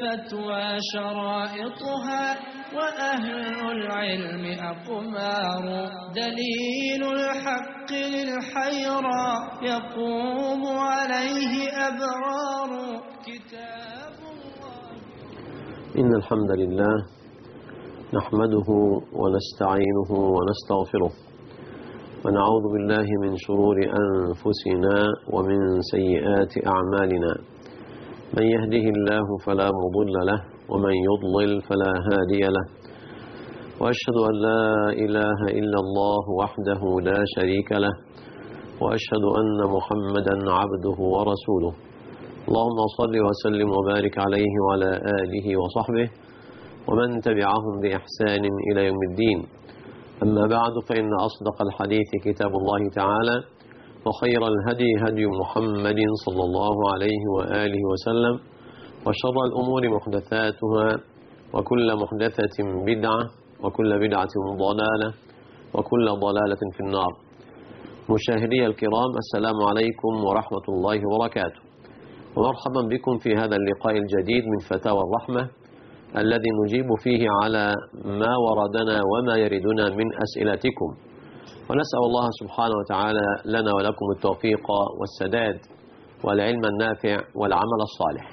الفتوى شرائطها وأهل العلم أقمار دليل الحق للحيرى يقوم عليه أبرار كتاب الله. إن الحمد لله نحمده ونستعينه ونستغفره ونعوذ بالله من شرور أنفسنا ومن سيئات أعمالنا. من يهده الله فلا مضل له ومن يضلل فلا هادي له، وأشهد أن لا إله إلا الله وحده لا شريك له، وأشهد أن محمدا عبده ورسوله. اللهم صل وسلم وبارك عليه وعلى آله وصحبه ومن تبعهم بإحسان إلى يوم الدين. أما بعد، فإن أصدق الحديث كتاب الله تعالى، وخير الهدي هدي محمد صلى الله عليه وآله وسلم، وشر الأمور محدثاتها، وكل محدثة بدعة، وكل بدعة ضلالة، وكل ضلالة في النار. مشاهدي الكرام، السلام عليكم ورحمة الله وبركاته، ومرحبا بكم في هذا اللقاء الجديد من فتاوى الرحمة، الذي نجيب فيه على ما وردنا وما يردنا من أسئلتكم، ونسأل الله سبحانه وتعالى لنا ولكم التوفيق والسداد والعلم النافع والعمل الصالح.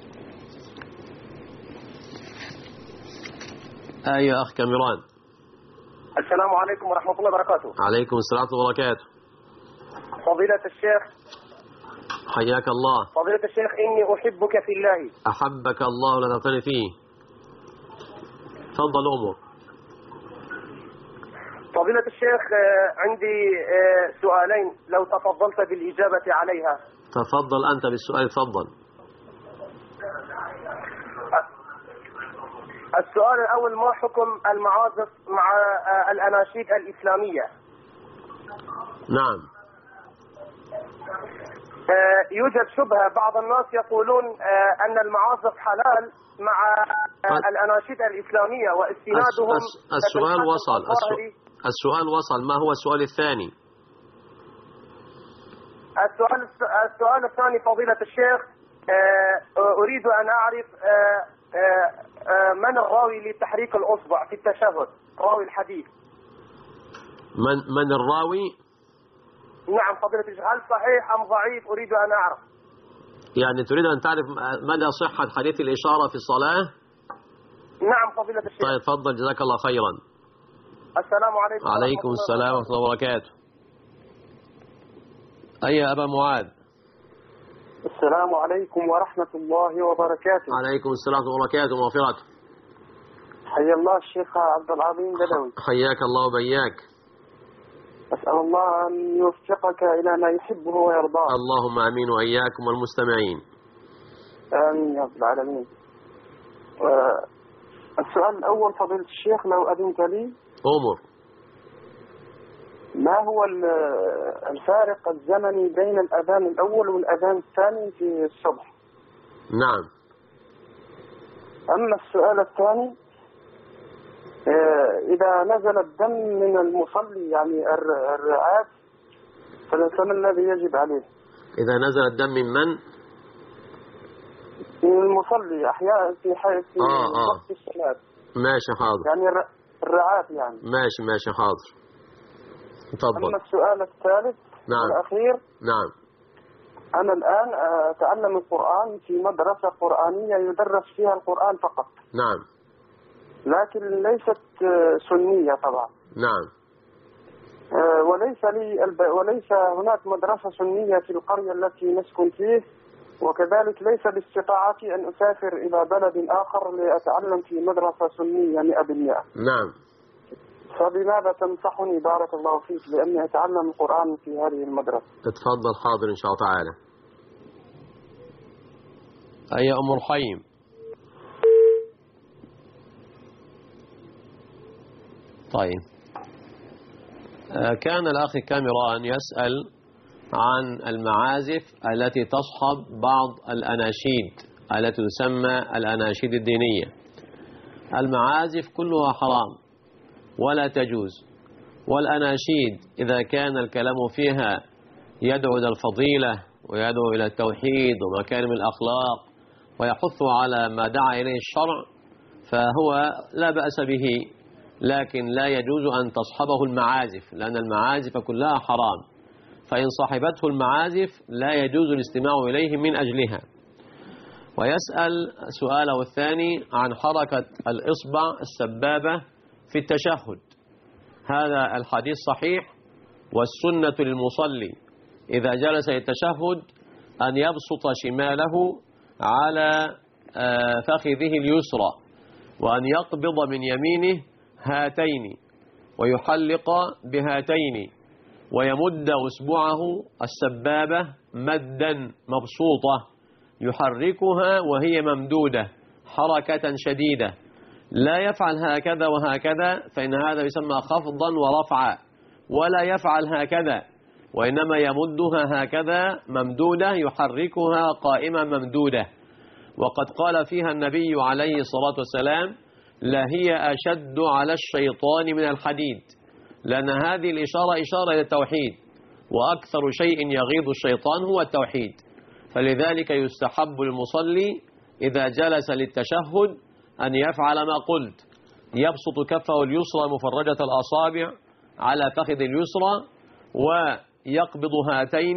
يا أخ كاميران. السلام عليكم ورحمة الله وبركاته. عليكم السلام وبركاته. فضيلة الشيخ، حياك الله. فضيلة الشيخ، إني أحبك في الله. أحبك الله ولا تعتني فيه. تفضل أمر. فضيلة الشيخ، عندي سؤالين لو تفضلت بالإجابة عليها. تفضل أنت بالسؤال، تفضل. السؤال الأول: ما حكم المعازف مع الأناشيد الإسلامية؟ نعم. يوجد شبهة، بعض الناس يقولون أن المعازف حلال مع الأناشيد الإسلامية واستنادهم. السؤال وصل. السؤال وصل. ما هو السؤال الثاني؟ السؤال الثاني فضيلة الشيخ، أريد أن أعرف من الراوي لتحريك الأصبع في التشهد، راوي الحديث. من الراوي؟ نعم فضيلة الشيخ، هل صحيح أم ضعيف؟ أريد أن أعرف. يعني تريد أن تعرف مدى صحة حديث الإشارة في الصلاة؟ نعم فضيلة الشيخ. طيب تفضل، جزاك الله خيرا. السلام عليكم. وعليكم السلام ورحمة الله وبركاته. يا أبا معاذ. السلام عليكم ورحمة الله وبركاته. عليكم السلام ورحمة الله وبركاته ومغفرته. حيا الله الشيخ عبد العظيم بدوي. حياك الله وبياك. أسأل الله أن يوفقك إلى ما يحبه ويرضاه. اللهم آمين، وإياكم والمستمعين. آمين يا رب العالمين. السؤال الأول فضيلة الشيخ لو أذنت لي. أمر. ما هو الفارق الزمني بين الأذان الأول والأذان الثاني في الصبح؟ نعم. أما السؤال الثاني، إذا نزل الدم من المصلي يعني الرعاف، فما الذي يجب عليه؟ إذا نزل الدم من من؟ من المصلي أحيانا في وقت الصلاة. ماشي حاضر. يعني الرعاف يعني. ماشي حاضر. تفضل. أما السؤال الثالث والأخير. نعم. أنا الآن أتعلم القرآن في مدرسة قرآنية يدرس فيها القرآن فقط. نعم. لكن ليست سنية طبعا. نعم. وليس هناك مدرسة سنية في القرية التي نسكن فيه، وكذلك ليس باستطاعتي أن أسافر إلى بلد آخر لأتعلم في مدرسة سنية 100%. نعم. فبماذا تنصحني بارك الله فيك لأني أتعلم القرآن في هذه المدرسة؟ تتفضل. حاضر إن شاء الله تعالى. يا أم رحيم. طيب، كان الأخ كاميران يسأل عن المعازف التي تصحب بعض الأناشيد التي تسمى الأناشيد الدينية. المعازف كلها حرام ولا تجوز، والأناشيد إذا كان الكلام فيها يدعو إلى الفضيلة ويدعو إلى التوحيد ومكارم الأخلاق ويحث على ما دعا إليه الشرع فهو لا بأس به، لكن لا يجوز أن تصحبه المعازف، لأن المعازف كلها حرام، فإن صاحبته المعازف لا يجوز الاستماع إليه من أجلها. ويسأل سؤاله الثاني عن حركة الإصبع السبابة في التشهد. هذا الحديث صحيح، والسنة للمصلي إذا جلس للتشهد أن يبسط شماله على فخذه اليسرى، وأن يقبض من يمينه هاتين ويحلق بهاتين، ويمد أصبعه السبابة مدا مبسوطة يحركها وهي ممدودة حركة شديدة، لا يفعل هكذا وهكذا فإن هذا يسمى خفضا ورفعا، ولا يفعل هكذا وإنما يمدها هكذا ممدودة يحركها قائمة ممدودة. وقد قال فيها النبي عليه الصلاة والسلام: لا هي أشد على الشيطان من الحديد، لأن هذه الإشارة إشارة إلى التوحيد، وأكثر شيء يغيظ الشيطان هو التوحيد. فلذلك يستحب للمصلي إذا جلس للتشهد أن يفعل ما قلت: يبسط كفه اليسرى مفرجة الأصابع على فخذ اليسرى، ويقبض هاتين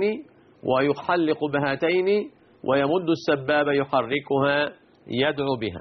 ويحلق بهاتين، ويمد السبابة يحركها يدعو بها.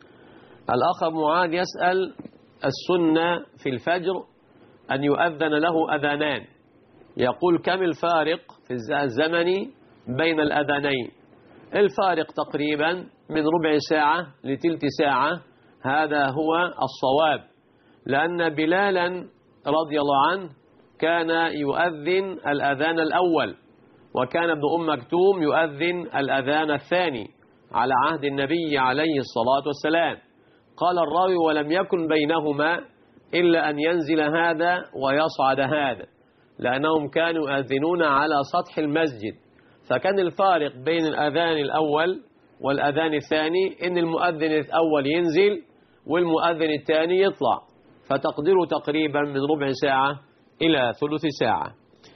الأخ معاذ يسأل: السنة في الفجر أن يؤذن له أذانان، يقول: كم الفارق في الزمن بين الأذانين؟ الفارق تقريبا من ربع ساعة لتلت ساعة، هذا هو الصواب، لأن بلالا رضي الله عنه كان يؤذن الأذان الأول، وكان ابن أم مكتوم يؤذن الأذان الثاني على عهد النبي عليه الصلاة والسلام. قال الراوي: ولم يكن بينهما إلا أن ينزل هذا ويصعد هذا، لأنهم كانوا يؤذنون على سطح المسجد، فكان الفارق بين الأذان الأول والأذان الثاني إن المؤذن الأول ينزل والمؤذن الثاني يطلع، فتقديره تقريبا من ربع ساعة إلى ثلث ساعة.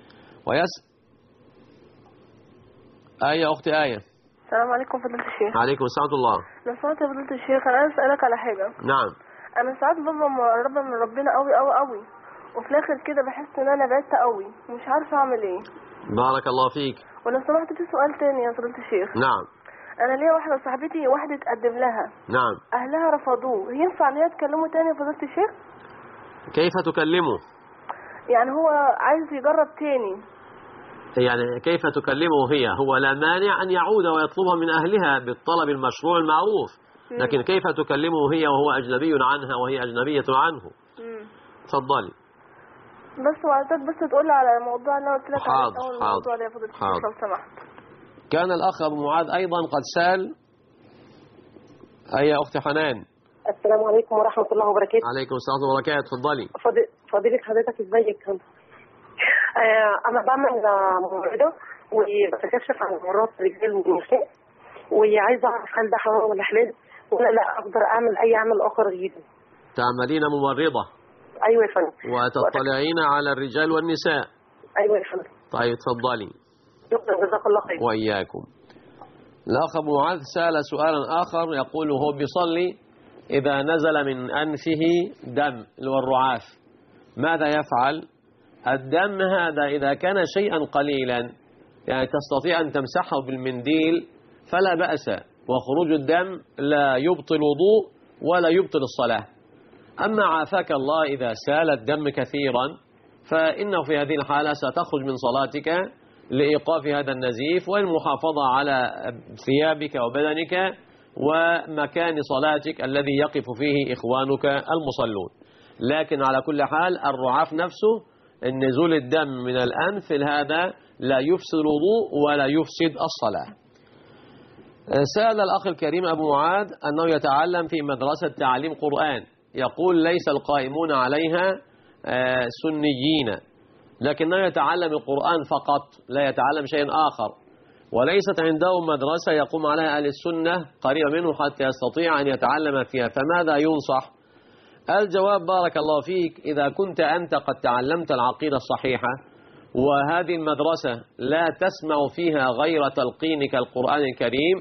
آية أختي آية. السلام عليكم فضيلة الشيخ. عليكم السلام ورحمة الله. لو سمحت يا فضيلة الشيخ، أنا عايز أسألك على حاجة. نعم. أنا ساعات ببقى مقربة من ربنا قوي قوي قوي، وفي الآخر كده بحس إن أنا بعدت قوي ومش عارفة أعمل إيه. بارك الله فيك. ولو سمحت في سؤال تاني يا فضيلة الشيخ. نعم. أنا ليا واحدة صاحبتي واحدة تقدم لها. نعم. أهلها رفضوه، ينفع إن هي تكلمه تاني يا فضيلة الشيخ؟ كيف تكلمه؟ يعني هو عايز يجرب تاني. يعني كيف تكلمه هي؟ هو لا مانع أن يعود ويطلبها من أهلها بالطلب المشروع المعروف، لكن كيف تكلمه هي وهو أجنبي عنها وهي أجنبية عنه؟ تفضلي. بس وعايزك بس تقول لي على الموضوع اللي أنا قلت لك عليه أول الموضوع ده يا فضيلة الشيخ لو سمحت. كان الأخ أبو معاذ أيضا قد سأل. أي أختي حنان. السلام عليكم ورحمة الله وبركاته. عليكم السلام وبركاته. تفضلي. فضيلة حضرتك ازيك؟ أنا بعمل ممرضة وبتكشف عن أمراض الرجال والنساء، وعايزة أعرف هل ده حرام ولا حلال، ولا لا أقدر أعمل أي عمل آخر غيره. تعملين ممرضة؟ أيوة يا فندم. وتطلعين على الرجال والنساء؟ أيوة يا فندم. طيب تفضلي. شكرا، جزاك الله خير. وإياكم. الأخ أبو معاذ سأل سؤالا آخر، يقول هو بيصلي إذا نزل من أنفه دم اللي هو الرعاف ماذا يفعل؟ الدم هذا إذا كان شيئا قليلا يعني تستطيع أن تمسحه بالمنديل فلا بأس، وخروج الدم لا يبطل وضوء ولا يبطل الصلاة. أما عافاك الله إذا سال الدم كثيرا فإنه في هذه الحالة ستخرج من صلاتك لإيقاف هذا النزيف والمحافظة على ثيابك وبدنك ومكان صلاتك الذي يقف فيه إخوانك المصلون. لكن على كل حال الرعاف نفسه النزول الدم من الأنف هذا لا يفسد الوضوء ولا يفسد الصلاة. سأل الأخ الكريم أبو معاذ أنه يتعلم في مدرسة تعليم قرآن، يقول ليس القائمون عليها سنيين، لكنه يتعلم القرآن فقط لا يتعلم شيء آخر، وليست عنده مدرسة يقوم عليها أهل السنة قريبة منه حتى يستطيع أن يتعلم فيها، فماذا ينصح؟ الجواب بارك الله فيك، إذا كنت أنت قد تعلمت العقيدة الصحيحة وهذه المدرسة لا تسمع فيها غير تلقينك القرآن الكريم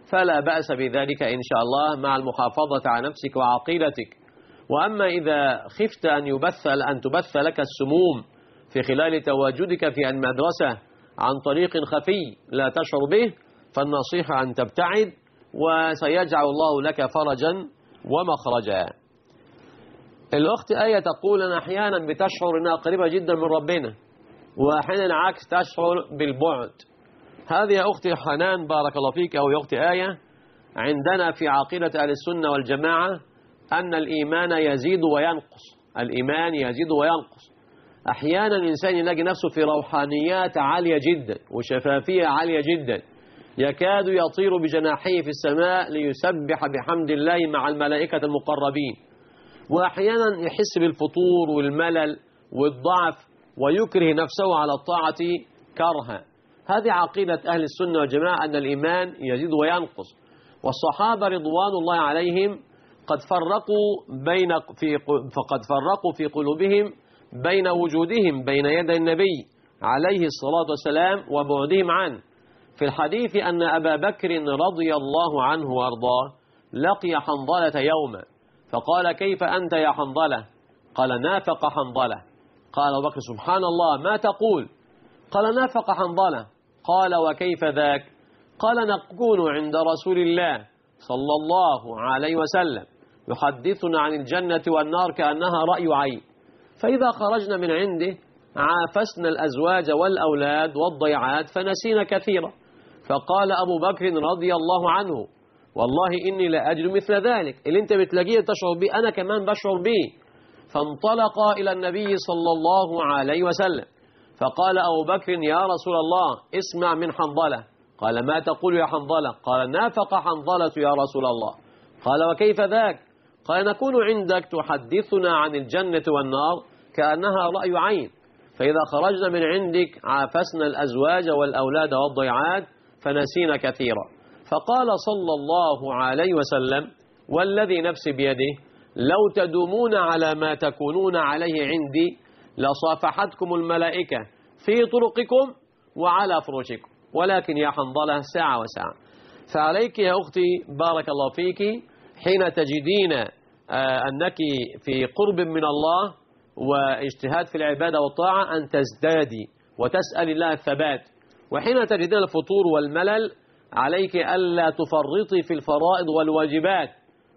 فلا بأس بذلك إن شاء الله مع المحافظة على نفسك وعقيدتك. وأما إذا خفت أن تبث لك السموم في خلال تواجدك في المدرسة عن طريق خفي لا تشعر به، فالنصيحة أن تبتعد، وسيجعل الله لك فرجا ومخرجا. الأخت آية تقول أنا أحيانا بتشعر أنها قريبة جدا من ربنا، وأحيانا عكس تشعر بالبعد. هذه يا أختي حنان بارك الله فيك، أو يا أختي آية، عندنا في عقيدة أهل السنة والجماعة أن الإيمان يزيد وينقص. الإيمان يزيد وينقص. أحيانا الإنسان يلاقي نفسه في روحانيات عالية جدا وشفافية عالية جدا، يكاد يطير بجناحيه في السماء ليسبح بحمد الله مع الملائكة المقربين، وأحيانا يحس بالفتور والملل والضعف ويكره نفسه على الطاعة كرها. هذه عقيدة أهل السنة والجماعة أن الإيمان يزيد وينقص. والصحابة رضوان الله عليهم قد فرقوا في قلوبهم بين وجودهم بين يدي النبي عليه الصلاة والسلام وبعدهم عنه. في الحديث أن أبا بكر رضي الله عنه وارضاه لقي حنظلة يوما فقال كيف أنت يا حنظلة؟ قال نافق حنظلة. قال أبو بكر سبحان الله ما تقول؟ قال نافق حنظلة. قال وكيف ذاك؟ قال نكون عند رسول الله صلى الله عليه وسلم يحدثنا عن الجنة والنار كأنها رأي عين، فإذا خرجنا من عنده عافسنا الأزواج والأولاد والضيعات فنسينا كثيرا. فقال أبو بكر رضي الله عنه والله إني لا أجد مثل ذلك، اللي انت بتلاقيه تشعر به أنا كمان بشعر به. فانطلق إلى النبي صلى الله عليه وسلم فقال أبو بكر يا رسول الله اسمع من حنظلة. قال ما تقول يا حنظلة؟ قال نافق حنظلة يا رسول الله. قال وكيف ذاك؟ قال نكون عندك تحدثنا عن الجنة والنار كأنها رأي عين، فإذا خرجنا من عندك عافسنا الأزواج والأولاد والضيعات فنسينا كثيرا. فقال صلى الله عليه وسلم والذي نفسي بيده لو تدومون على ما تكونون عليه عندي لصافحتكم الملائكة في طرقكم وعلى فروشكم، ولكن يا حنظلة ساعة وساعة. فعليك يا أختي بارك الله فيك حين تجدين أنك في قرب من الله واجتهاد في العبادة والطاعة أن تزدادي وتسأل الله الثبات، وحين تجدين الفطور والملل عليك ألا تفرطي في الفرائض والواجبات،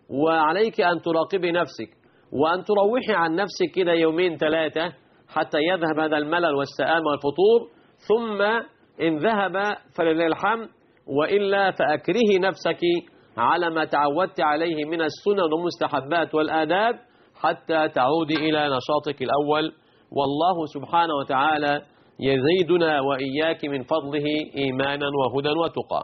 وعليك أن تراقبي نفسك وأن تروحي عن نفسك كده يومين ثلاثة حتى يذهب هذا الملل والسآم والفطور، ثم إن ذهب فلله الحمد، وإلا فأكرهي نفسك على ما تعودت عليه من السنن والمستحبات والآداب حتى تعودي إلى نشاطك الأول. والله سبحانه وتعالى يزيدنا وإياك من فضله إيمانا وهدى وتقى.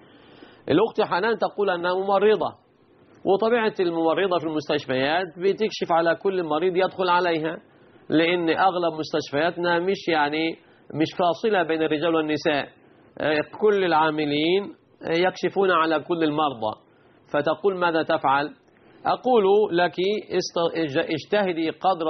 الأخت حنان تقول أنها ممرضة، وطبيعة الممرضة في المستشفيات بتكشف على كل مريض يدخل عليها، لأن أغلب مستشفياتنا مش فاصلة بين الرجال والنساء، كل العاملين يكشفون على كل المرضى. فتقول ماذا تفعل؟ أقول لك اجتهدي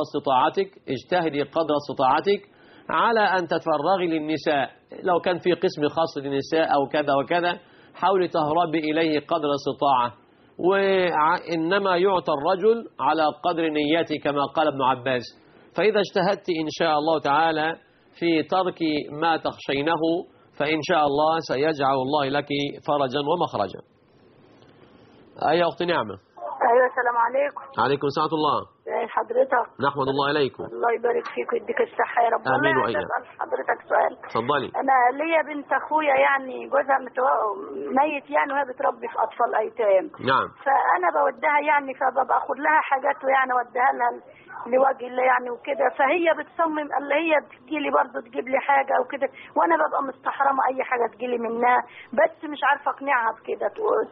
قدر استطاعتك على أن تتفرغي للنساء. لو كان في قسم خاص للنساء أو كذا وكذا حاولي تهربي إليه قدر استطاعة، وإنما يعطى الرجل على قدر نيته كما قال ابن عباس. فإذا اجتهدت إن شاء الله تعالى في ترك ما تخشينه فإن شاء الله سيجعل الله لك فرجا ومخرجا. أي أخت نعمة. أيوة السلام عليكم. عليكم السلام الله. ازي حضرتك؟ نحمد الله إليكم. الله يبارك فيك ويديك الصحة يا رب. آمين وإياك. أسأل حضرتك سؤال. اتفضلي. أنا ليا بنت أخويا جوزها ميت وهي بتربي في أطفال أيتام. نعم. فأنا بودها فببقى أخد لها حاجات أوديها لها لوجه الله وكده، فهي بتصمم اللي هي تجيلي برضه تجيب لي حاجة وكده، وأنا ببقى مستحرمة أي حاجة تجيلي منها، بس مش عارفة أقنعها بكده.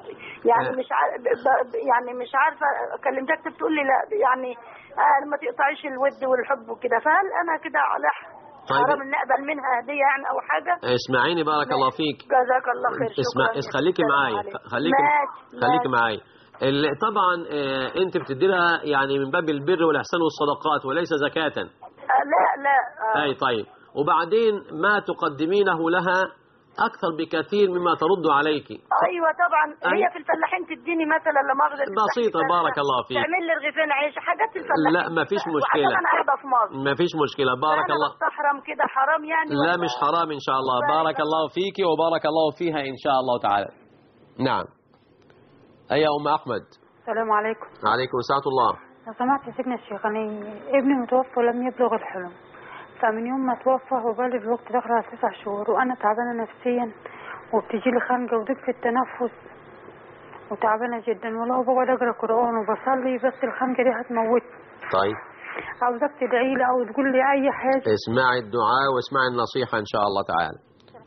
مش عارفة كلمتك بتقول لي لا ما تقطعيش الود والحب وكده، فهل أنا كده على حرام ان اقبل منها هديه او حاجه؟ اسمعيني بارك الله فيك. جزاك الله خير. خليكي معايا خليكي معايا. طبعا انت بتدي لها من باب البر والاحسان والصدقات وليس زكاه. لا اي طيب. وبعدين ما تقدمينه لها أكثر بكثير مما ترد عليك. ايوه طبعا. هي في الفلاحين تديني مثلا لما اخذ بسيطة. بارك الله فيك. تعمل لي رغيفين عيش، حاجات الفلاحين. لا ما فيش مشكلة. وعشان انا قاعده في مصر. ما فيش مشكلة. بارك الله. بستحرم كده حرام يعني؟ لا مش حرام إن شاء الله. بارك الله فيك وبارك الله فيها إن شاء الله تعالى. نعم. أيها أم أحمد. السلام عليكم. عليكم السلام الله. لو سمحت يا سيدنا الشيخ، أنا ابني متوفى ولم يبلغ الحلم، فمن يوم ما توفى وبالي الوقت داخل على 9 شهور، وأنا تعبانة نفسيا وبتجي لي خنقة وضيق في التنفس وتعبانة جدا، والله بقعد أقرأ قرآن وبصلي بس الخنقة دي هتموت. طيب. عاوزك تدعي لي أو تقول لي أي حاجة. اسمعي الدعاء واسمعي النصيحة إن شاء الله تعالى.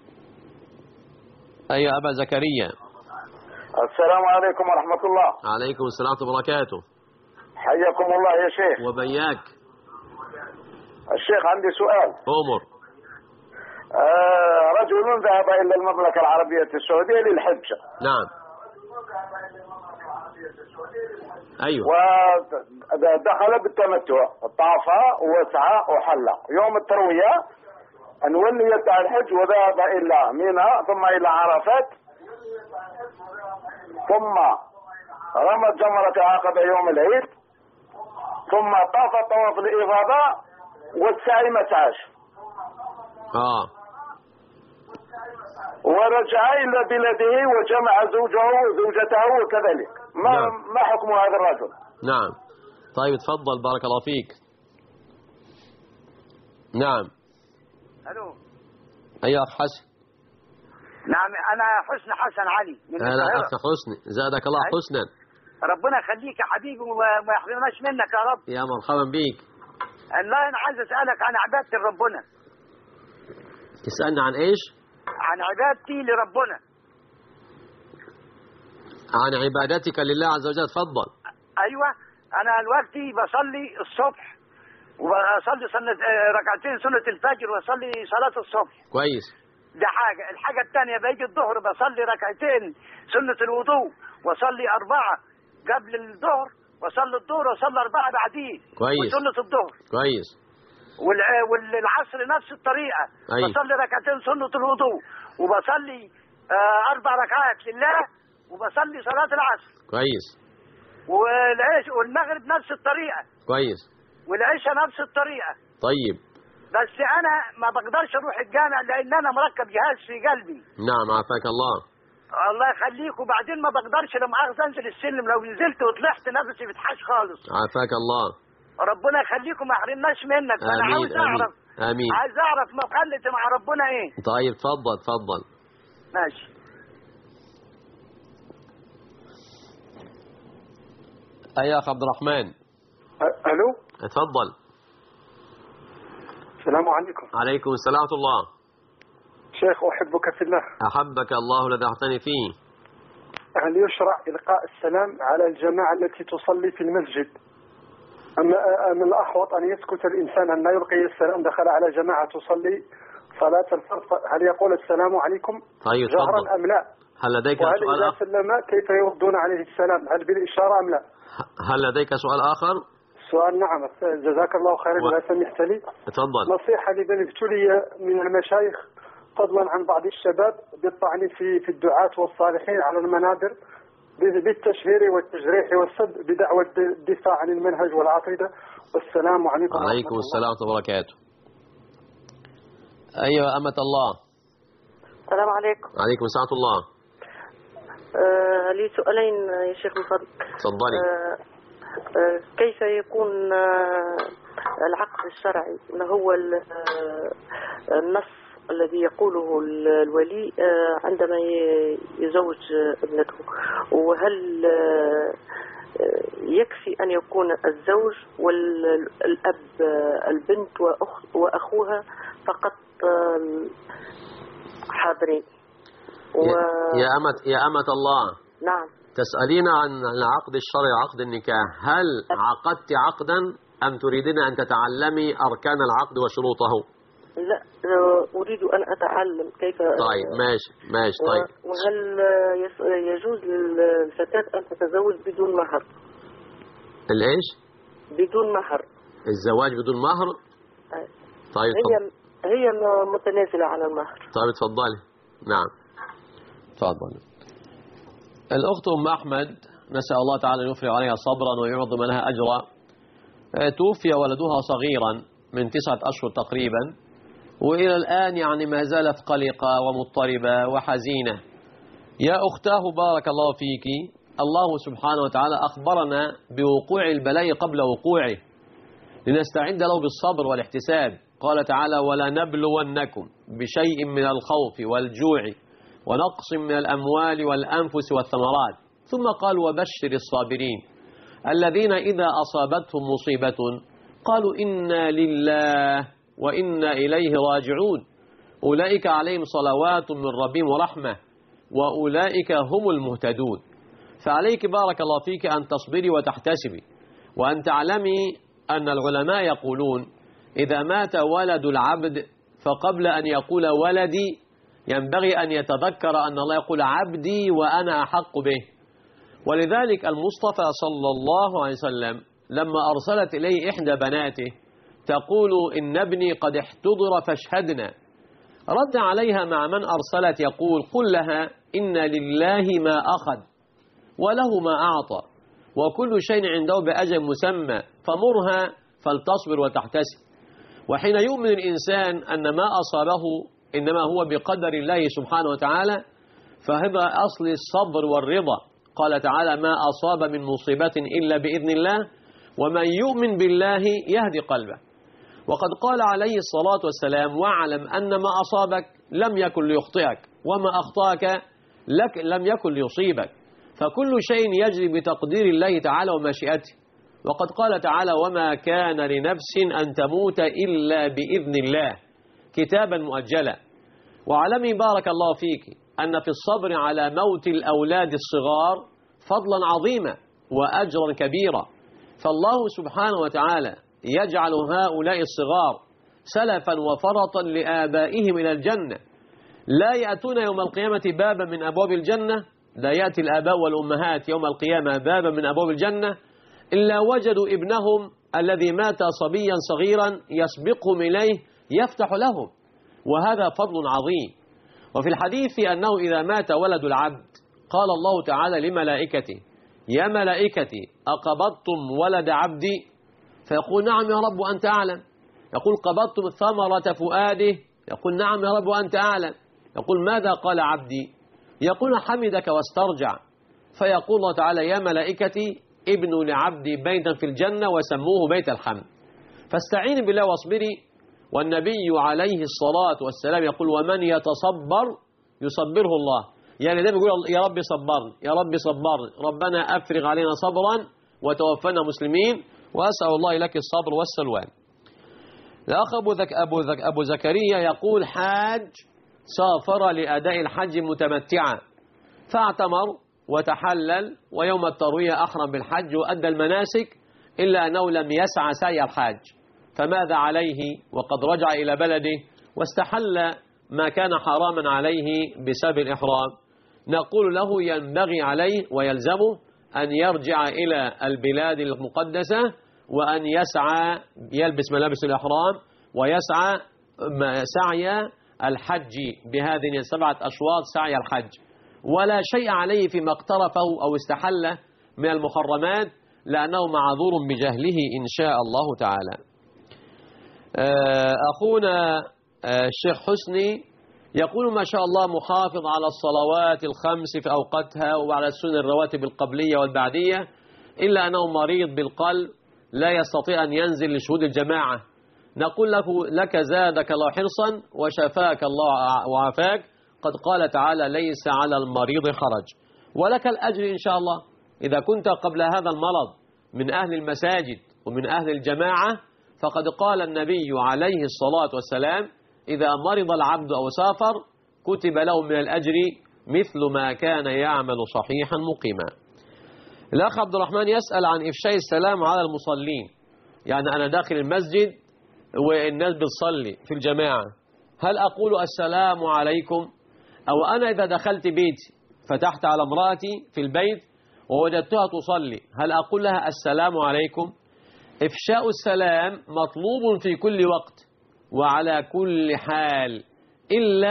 أيها أبا زكريا. السلام عليكم ورحمة الله. عليكم السلام وبركاته. حياكم الله يا شيخ. وبياك. الشيخ عندي سؤال. أمر. رجل ذهب إلى المملكة العربية السعودية للحجة. نعم. أيوه. ودخل بالتمتع، طاف وسعى وحلق. يوم التروية أن ولي يدعي الحج وذهب إلى منى ثم إلى عرفات ثم رمى جمرة عقبة يوم العيد ثم طاف طواف الإفاضة والسعي مسعاش. ورجع إلى بلده وجمع زوجته وكذلك. ما حكم هذا الرجل؟ نعم. طيب تفضل بارك الله فيك. نعم. ألو. أيها أخ حسن. نعم أنا حسن علي من هلا القاهرة. أخ حسني زادك الله حسنا. ربنا يخليك يا حبيبي وما يحرمناش منك يا رب. يا مرحبا بيك. الله أنا عايز أسألك عن عبادة ربنا. تسألني عن إيش؟ عن عبادتي لربنا. عن عبادتك لله عز وجل. تفضل. أيوة أنا دلوقتي بصلي الصبح وبصلي ركعتين سنة الفجر وأصلي صلاة الصبح. كويس. ده حاجة. الحاجة الثانية بيجي الظهر بصلي ركعتين سنة الوضوء وأصلي 4 قبل الظهر وأصلي الظهر وأصلي 4 بعديه. كويس. وسنة الظهر. كويس. والعصر نفس الطريقة. أيوة. بصلي ركعتين سنة الوضوء وبصلي 4 ركعات لله وبصلي صلاة العصر. كويس. والمغرب نفس الطريقة. كويس. والعشاء نفس الطريقة. طيب. بس أنا ما بقدرش أروح الجامع لأن أنا مركب جهاز في قلبي. نعم عافاك الله. الله يخليك. وبعدين ما بقدرش لما أنزل السلم، لو نزلت وطلعت نفسي بتحش خالص. عافاك الله. ربنا يخليكم ما يحرمناش منك. أنا عاوز أعرف. آمين. عايز أعرف مقالتي مع ربنا إيه. طيب تفضل تفضل. ماشي. أيها أخ عبد الرحمن. ألو. تفضل. السلام عليكم. عليكم السلام ورحمة الله. شيخ أحبك في الله. أحبك الله الذي أعطاني فيه. هل يشرع إلقاء السلام على الجماعة التي تصلي في المسجد؟ أم الأحوط أن يسكت الإنسان أن لا يلقي السلام؟ دخل على جماعة تصلي صلاة الفرض، هل يقول السلام عليكم طيب جهرا تفضل. أم لا؟ هل لديك وهل سؤال إذا آخر؟ سلم كيف يردون عليه السلام؟ هل بالإشارة أم لا؟ هل لديك سؤال آخر؟ سؤال. نعم. جزاك الله خيرا إذا سمحت لي. تفضل. نصيحة لمن ابتلي من المشايخ فضلا عن بعض الشباب بالطعن في الدعاة والصالحين على المنابر بالتشهير والتجريح والسب بدعوى الدفاع عن المنهج والعقيدة. والسلام عليكم. عليكم السلام ورحمة الله وبركاته. أيها أمة الله. السلام عليكم. عليكم السلام ورحمة الله. لي سؤالين يا شيخ من فضلك. تفضلي. كيف يكون العقد الشرعي؟ ما هو النص الذي يقوله الولي عندما يزوج ابنته؟ وهل يكفي أن يكون الزوج والأب البنت وأخوها فقط حاضرين؟ يا أمة الله. نعم. تسألين عن العقد الشرعي عقد النكاح، هل عقدت عقدا أم تريدين أن تتعلمي أركان العقد وشروطه؟ لا أريد أن أتعلم كيف. طيب ماشي طيب. وهل يجوز للفتاة أن تتزوج بدون مهر؟ الإيش؟ بدون مهر. الزواج بدون مهر؟ طيب هي متنازلة على المهر. طيب تفضلي. نعم تفضل. الأخت أم أحمد نسأل الله تعالى أن يفرغ عليها صبرا ويعظم لها أجرا. توفي ولدها صغيرا من 9 أشهر تقريبا، وإلى الآن يعني ما زالت قلقة ومضطربة وحزينة. يا أختاه بارك الله فيك، الله سبحانه وتعالى أخبرنا بوقوع البلاء قبل وقوعه لنستعد له بالصبر والاحتساب. قال تعالى: ولا نبلونكم بشيء من الخوف والجوع ونقص من الأموال والأنفس والثمرات. ثم قال: وبشر الصابرين الذين إذا أصابتهم مصيبة قالوا إنا لله وإنا إليه راجعون أولئك عليهم صلوات من ربهم ورحمة وأولئك هم المهتدون. فعليك بارك الله فيك أن تصبري وتحتسبي، وأن تعلمي أن العلماء يقولون: إذا مات ولد العبد فقبل أن يقول ولدي ينبغي أن يتذكر أن الله يقول عبدي وأنا أحق به. ولذلك المصطفى صلى الله عليه وسلم لما أرسلت إليه إحدى بناته تقول: إن ابني قد احتضر فاشهدنا، رد عليها مع من أرسلت يقول: قل لها إن لله ما أخذ وله ما أعطى وكل شيء عنده بأجل مسمى فمرها فلتصبر وتحتسب. وحين يؤمن الإنسان أن ما أصابه إنما هو بقدر الله سبحانه وتعالى فهذا أصل الصبر والرضا. قال تعالى: ما أصاب من مصيبة إلا بإذن الله ومن يؤمن بالله يهدي قلبه. وقد قال عليه الصلاة والسلام: واعلم أن ما أصابك لم يكن ليخطئك وما أخطأك لم يكن ليصيبك، فكل شيء يجري بتقدير الله تعالى ومشيئته. وقد قال تعالى: وما كان لنفس أن تموت إلا بإذن الله كتابا مؤجلا. وعلمي بارك الله فيك أن في الصبر على موت الأولاد الصغار فضلا عظيما وأجرا كبيرا، فالله سبحانه وتعالى يجعل هؤلاء الصغار سلفا وفرطا لآبائهم إلى الجنة. لا يأتون يوم القيامة بابا من أبواب الجنة، لا يأتي الآباء والأمهات يوم القيامة بابا من أبواب الجنة إلا وجدوا ابنهم الذي مات صبيا صغيرا يسبقهم إليه يفتح لهم، وهذا فضل عظيم. وفي الحديث أنه إذا مات ولد العبد قال الله تعالى لملائكته: يا ملائكتي أقبضتم ولد عبدي؟ فيقول: نعم يا رب وأنت أعلم. يقول: قبضتم ثمرة فؤاده؟ يقول: نعم يا رب وأنت أعلم. يقول: ماذا قال عبدي؟ يقول: حمدك واسترجع. فيقول الله تعالى: يا ملائكتي ابنوا لعبدي بيتا في الجنة وسموه بيت الحمد. فاستعيني بالله واصبري. والنبي عليه الصلاة والسلام يقول: ومن يتصبر يصبره الله. يعني ده بيقول: يا رب صبرني، يا رب صبرني، ربنا أفرغ علينا صبرا وتوفنا مسلمين، وأسأل الله لك الصبر والسلوان. الأخ أبو زكريا يقول: حاج سافر لأداء الحج متمتعا فاعتمر وتحلل ويوم التروية أحرم بالحج وأدى المناسك إلا أنه لم يسعى سعي الحاج، فماذا عليه وقد رجع إلى بلده واستحل ما كان حراما عليه بسبب الإحرام؟ نقول له: ينبغي عليه ويلزمه أن يرجع إلى البلاد المقدسة وأن يسعى، يلبس ملابس الإحرام ويسعى سعي الحج بهذه 7 أشواط سعي الحج، ولا شيء عليه فيما اقترفه أو استحله من المحرمات لأنه معذور بجهله إن شاء الله تعالى. أخونا الشيخ حسني يقول: ما شاء الله محافظ على الصلوات الخمس في أوقاتها وعلى السنن الرواتب القبلية والبعدية، إلا أنه مريض بالقلب لا يستطيع أن ينزل لشهود الجماعة. نقول لك زادك الله حرصا وشفاك الله وعافاك. قد قال تعالى: ليس على المريض حرج، ولك الأجر إن شاء الله إذا كنت قبل هذا المرض من أهل المساجد ومن أهل الجماعة. فقد قال النبي عليه الصلاة والسلام: إذا مرض العبد أو سافر كتب له من الأجر مثل ما كان يعمل صحيحا مقيما. الأخ عبد الرحمن يسأل عن إفشاء السلام على المصلين. يعني أنا داخل المسجد والناس بتصلي في الجماعة، هل أقول السلام عليكم؟ أو أنا إذا دخلت بيتي فتحت على امرأتي في البيت ووجدتها تصلي، هل أقول لها السلام عليكم؟ إفشاء السلام مطلوب في كل وقت وعلى كل حال، إلا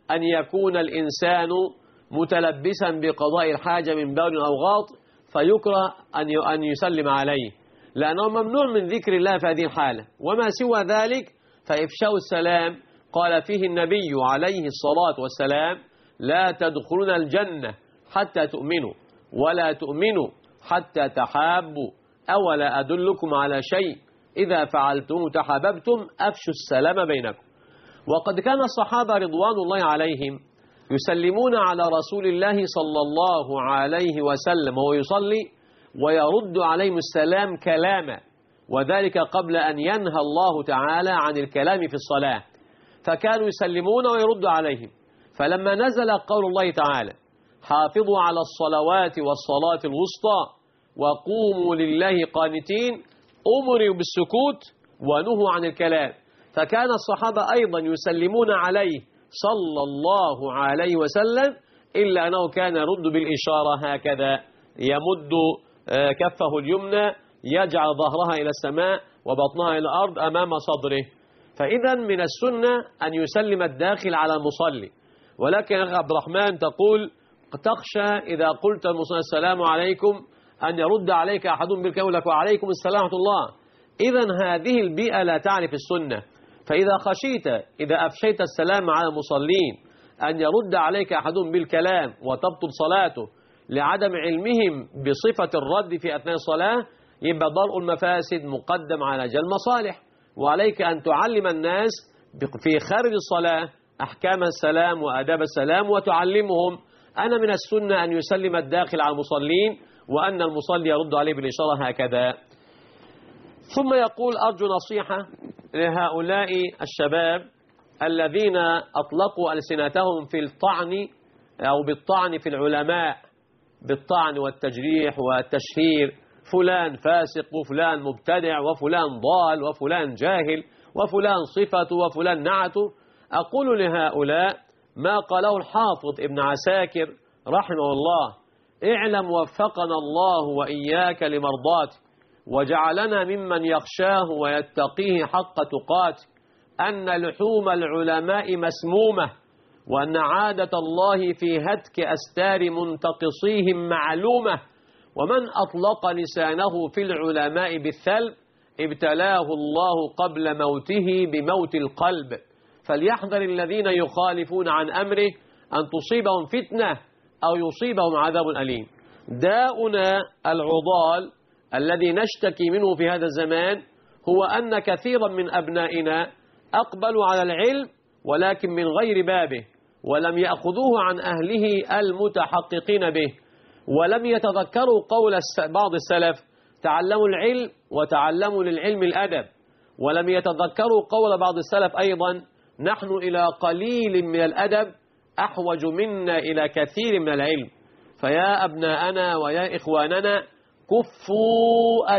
أن يكون الإنسان متلبسا بقضاء الحاجة من بول أو غاط فيكره أن يسلم عليه، لأنه ممنوع من ذكر الله في هذه الحالة. وما سوى ذلك فإفشاء السلام قال فيه النبي عليه الصلاة والسلام: لا تدخلون الجنة حتى تؤمنوا ولا تؤمنوا حتى تحابوا، أولا أدلكم على شيء إذا فعلتم تحاببتم أفشوا السلام بينكم. وقد كان الصحابة رضوان الله عليهم يسلمون على رسول الله صلى الله عليه وسلم وهو يصلي ويرد عليهم السلام كلاما، وذلك قبل أن ينهى الله تعالى عن الكلام في الصلاة، فكانوا يسلمون ويرد عليهم. فلما نزل قول الله تعالى: حافظوا على الصلوات والصلاة الوسطى وقوموا لله قانتين، أمروا بالسكوت ونهوا عن الكلام. فكان الصحابة أيضا يسلمون عليه صلى الله عليه وسلم، إلا أنه كان يرد بالإشارة هكذا، يمد كفه اليمنى، يجعل ظهرها إلى السماء وبطنها إلى الأرض أمام صدره. فإذا من السنة أن يسلم الداخل على المصلي. ولكن يا عبد الرحمن تقول تخشى إذا قلت المصلي السلام عليكم أن يرد عليك أحدهم بالكلام لك وعليكم السلام ورحمة الله. إذا هذه البيئة لا تعرف السنة، فإذا خشيت إذا أفشيت السلام على المصلين أن يرد عليك أحدهم بالكلام وتبطل صلاته لعدم علمهم بصفة الرد في أثناء الصلاة، يبقى ضرء المفاسد مقدم على جلب المصالح. وعليك أن تعلم الناس في خارج الصلاة أحكام السلام وآداب السلام، وتعلمهم أن من السنة أن يسلم الداخل على المصلين، وأن المصلي يرد عليه بالإشارة هكذا. ثم يقول: أرجو نصيحة لهؤلاء الشباب الذين أطلقوا ألسنتهم في الطعن أو بالطعن في العلماء، بالطعن والتجريح والتشهير، فلان فاسق وفلان مبتدع وفلان ضال وفلان جاهل وفلان صفته وفلان نعته. أقول لهؤلاء ما قاله الحافظ ابن عساكر رحمه الله: اعلم وفقنا الله وإياك لمرضاته وجعلنا ممن يخشاه ويتقيه حق تقاته، أن لحوم العلماء مسمومة، وأن عادة الله في هتك أستار منتقصيهم معلومة، ومن أطلق لسانه في العلماء بالثلب ابتلاه الله قبل موته بموت القلب، فليحذر الذين يخالفون عن أمره أن تصيبهم فتنة أو يصيبهم عذاب أليم. داؤنا العضال الذي نشتكي منه في هذا الزمان هو أن كثيرا من أبنائنا أقبلوا على العلم ولكن من غير بابه، ولم يأخذوه عن أهله المتحققين به، ولم يتذكروا قول بعض السلف: تعلموا العلم وتعلموا للعلم الأدب. ولم يتذكروا قول بعض السلف أيضا: نحن إلى قليل من الأدب أحوج منا إلى كثير من العلم. فيا أبناءنا ويا إخواننا، كفوا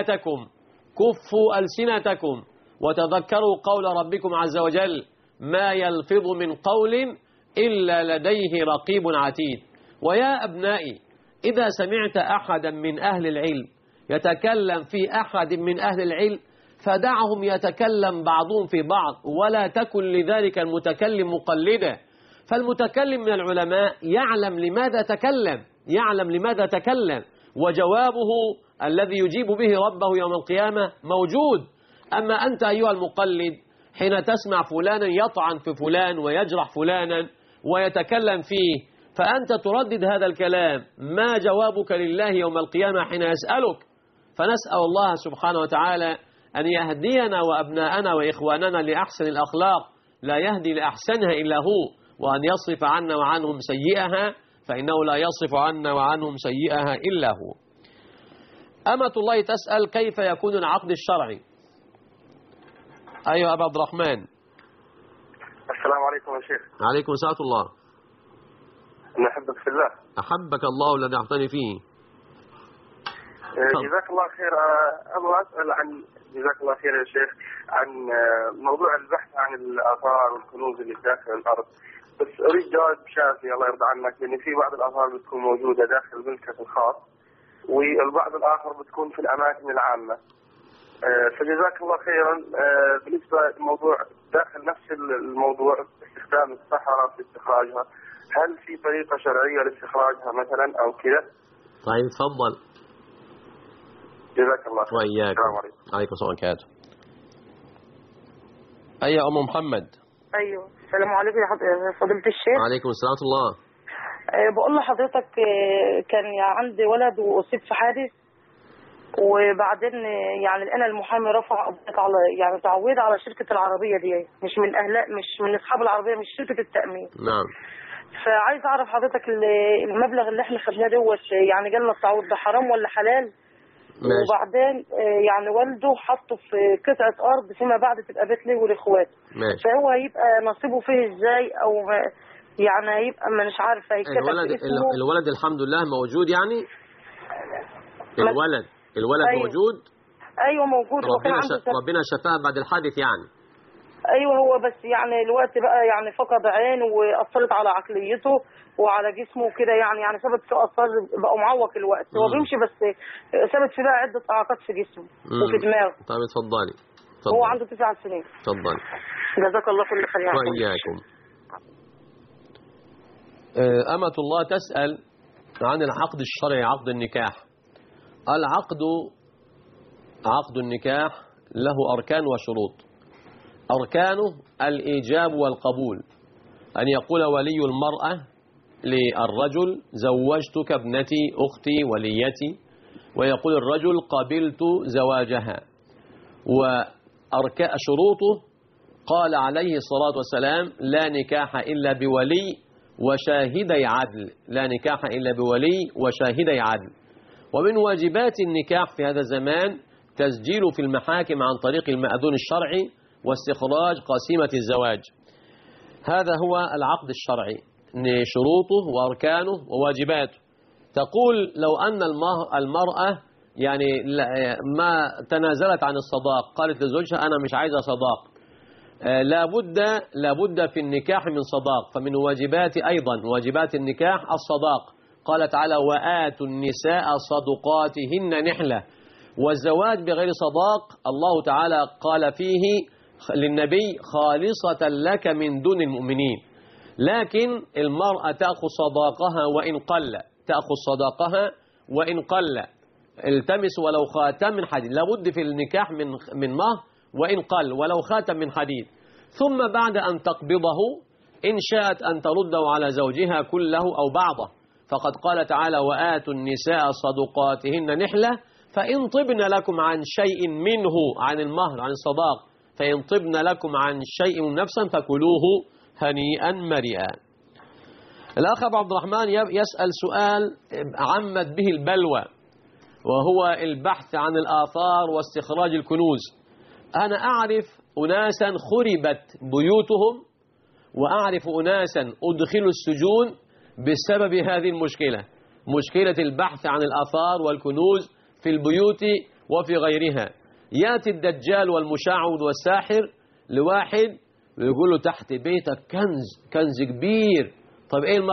ألسنتكم وتذكروا قول ربكم عز وجل: ما يلفظ من قول إلا لديه رقيب عتيد. ويا أبنائي، إذا سمعت أحدا من أهل العلم يتكلم في أحد من أهل العلم فدعهم يتكلم بعضهم في بعض، ولا تكن لذلك المتكلم مقلدا. فالمتكلم من العلماء يعلم لماذا تكلم، وجوابه الذي يجيب به ربه يوم القيامة موجود. أما أنت أيها المقلد حين تسمع فلانا يطعن في فلان ويجرح فلانا ويتكلم فيه، فأنت تردد هذا الكلام، ما جوابك لله يوم القيامة حين يسألك؟ فنسأل الله سبحانه وتعالى أن يهدينا وأبناءنا وإخواننا لأحسن الأخلاق، لا يهدي لأحسنها إلا هو، وأن يصرف عنا وعنهم سيئها، فإنه لا يصرف عنا وعنهم سيئها إلا هو. أمة الله تسأل: كيف يكون العقد الشرعي؟ أيها أبا عبد الرحمن. السلام عليكم يا شيخ. عليكم السلام الله. نحبك في الله. أحبك الله الذي أعطاني فيه. جزاك الله خير. أبغى أسأل عن، جزاك الله خير يا شيخ، عن موضوع البحث عن الآثار والكنوز اللي داخل الأرض، بس أريد جواب شافي الله يرضى عنك، لأن في بعض الآثار بتكون موجودة داخل الملكة الخاص، والبعض الآخر بتكون في الأماكن العامة. فجزاك الله خيرا. بالنسبة للموضوع داخل نفس الموضوع، استخدام السحرة في استخراجها، هل في طريقة شرعية لاستخراجها مثلا أو كذا؟ طيب تفضل. جزاك الله خير. وإياك. السلام عليكم. عليكم السلام ورحمة الله. أي أم محمد. ايوه السلام عليكم يا فضيلة الشيخ. عليكم السلام ورحمة الله. بقول لحضرتك كان عندي ولد واصيب في حادث، وبعدين يعني انا المحامي رفع قضيه على يعني تعويض على شركه العربيه دي، مش من اصحاب العربيه، مش شركه التامين. نعم. فعايز اعرف حضرتك المبلغ اللي احنا خدناه دوت يعني جالنا التعويض ده حرام ولا حلال؟ ماشي. وبعدين يعني والده حطه في قطعه ارض فيما بعد تبقى بيت ليه ولاخواته، فهو هيبقى نصيبه فيه ازاي؟ او يعني هيبقى مش عارفه هيتكتب اسمه. الولد الحمد لله موجود يعني. الولد أيوة. موجود. ايوه موجود. ربنا شفاه بعد الحادث يعني. ايوه هو بس يعني الوقت بقى يعني فقد عين واثرت على عقليته وعلى جسمه كده، يعني ثبت في اثار بقى معوق الوقت. هو بيمشي بس ثبت في بقى عده اعاقات في جسمه وفي دماغه. طيب اتفضلي. هو عنده 9 سنين. اتفضلي. جزاك الله كل خير. وإياكم. أمة الله تسأل عن العقد الشرعي، عقد النكاح. عقد النكاح له أركان وشروط. أركانه الإيجاب والقبول، أن يقول ولي المرأة للرجل زوجتك ابنتي أختي وليتي، ويقول الرجل قبلت زواجها. وشروطه قال عليه الصلاة والسلام لا نكاح إلا بولي وشاهدي عدل، لا نكاح إلا بولي وشاهدي عدل. ومن واجبات النكاح في هذا الزمان تسجيله في المحاكم عن طريق المأذون الشرعي واستخراج قسيمة الزواج. هذا هو العقد الشرعي، شروطه وأركانه وواجباته. تقول لو أن المرأة يعني ما تنازلت عن الصداق، قالت لزوجها أنا مش عايزة صداق، لابد في النكاح من صداق. فمن واجبات النكاح الصداق. قال تعالى وآتوا النساء صدقاتهن نحلة. والزواج بغير صداق الله تعالى قال فيه للنبي خالصة لك من دون المؤمنين. لكن المرأة تأخذ صداقها وإن قل. التمس ولو خاتم من حديد، لابد في النكاح من مهر وإن قل، ولو خاتم من حديد. ثم بعد أن تقبضه إن شاءت أن ترده على زوجها كله أو بعضه، فقد قال تعالى وآتوا النساء صدقاتهن نحلة، فإن طبن لكم عن شيء منه، عن المهر عن الصداق، فإن طبن لكم عن شيء نفسا فكلوه هنيئا مريئا. الأخ أبو عبد الرحمن يسأل سؤال عمت به البلوى، وهو البحث عن الآثار واستخراج الكنوز. أنا أعرف أناسا خربت بيوتهم، وأعرف أناسا أدخلوا السجون بسبب هذه المشكلة، مشكلة البحث عن الآثار والكنوز في البيوت وفي غيرها. يأتي الدجال والمشعوذ والساحر لواحد ويقول له تحت بيتك كنز كبير. طب ايه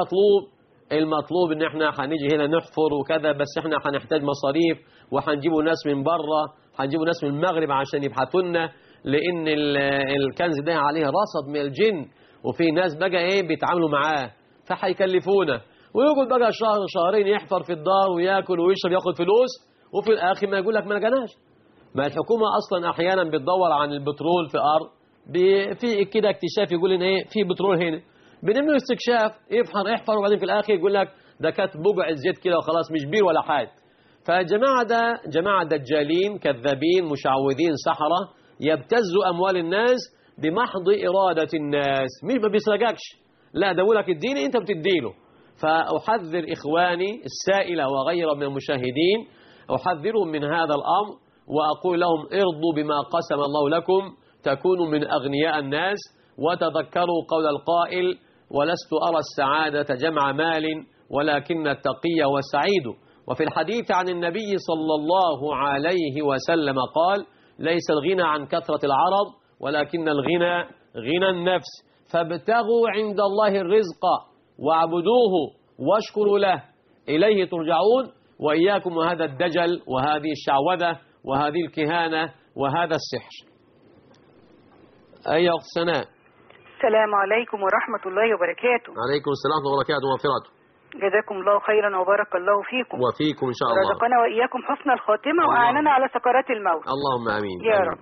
المطلوب ان احنا هنيجي هنا نحفر وكذا، بس احنا هنحتاج مصاريف، وهنجيبوا ناس من بره، هنجيبوا ناس من المغرب عشان يبحثوا لنا، لان الكنز ده عليه رصد من الجن، وفي ناس بقى بيتعاملوا معاه، فهيكلفونا. ويقعد بقى شهر شهرين يحفر في الدار وياكل ويشرب ياخد فلوس، وفي الاخر ما يقول لك ما لقيناش. ما الحكومه اصلا احيانا بتدور عن البترول في ارض، في كده اكتشاف يقول ان في بترول هنا، بنعمل استكشاف، يحفر وبعدين في الاخر يقول لك ده كانت بقع زيت كده وخلاص، مش بير ولا حاجه. فالجماعه ده جماعه دجالين كذابين مشعوذين سحره، يبتزوا اموال الناس بمحض اراده الناس، مش ما بيسرقكش، لا ده بيقول لك اديني انت بتديله. فاحذر اخواني السائله وغير من المشاهدين، احذرهم من هذا الامر، واقول لهم ارضوا بما قسم الله لكم تكونوا من اغنياء الناس، وتذكروا قول القائل ولست أرى السعادة جمع مال ولكن التقي والسعيد. وفي الحديث عن النبي صلى الله عليه وسلم قال ليس الغنى عن كثرة العرض ولكن الغنى غنى النفس، فابتغوا عند الله الرزق واعبدوه واشكروا له إليه ترجعون. وإياكم وهذا الدجل وهذه الشعوذة وهذه الكهانة وهذا السحر. أي أخت سناء؟ السلام عليكم ورحمة الله وبركاته. عليكم السلام ورحمة الله وبركاته ومغفرته. جزاكم الله خيرا وبارك الله فيكم. وفيكم إن شاء الله. رزقنا وإياكم حسن الخاتمة وأعاننا على سكرات الموت. اللهم آمين. يا رب.